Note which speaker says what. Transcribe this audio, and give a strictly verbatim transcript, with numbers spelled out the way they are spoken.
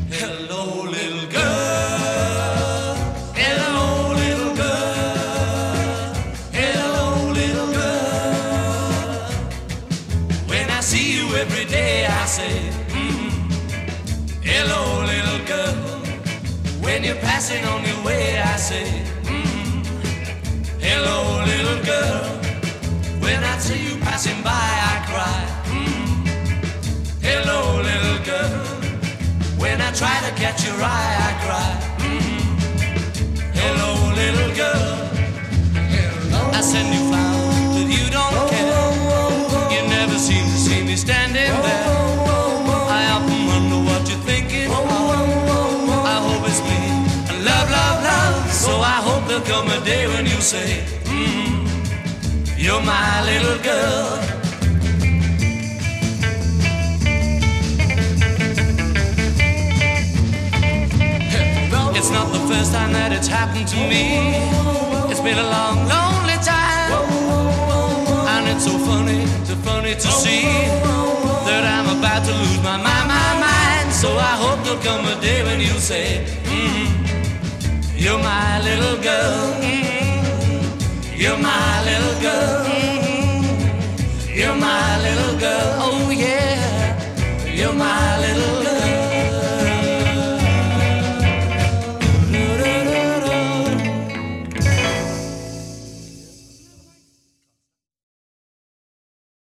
Speaker 1: Hello, little girl. Hello, little girl. Hello, little girl. When I see you every day, I say, mm, hello, little girl. When you're passing on your way, I say, mm, hello, little girl. When I see you passing by, I cry, mm, hello, little girl. When I try to catch your eye, I cry, mm, hello, little girl. Hello. I send you flowers, but you don't care. You never seem to see me standing there. I often wonder what you're thinking of. I hope it's me. Love, love, love. So I hope there'll come a day when you say, mm, you're my little girl. It's not the first time that it's happened to me. It's been a long, lonely time. And it's so funny, so funny to see that I'm about to lose my mind, my mind. So I hope there'll come a day when you say, mm, you're my little girl. Mm, you're my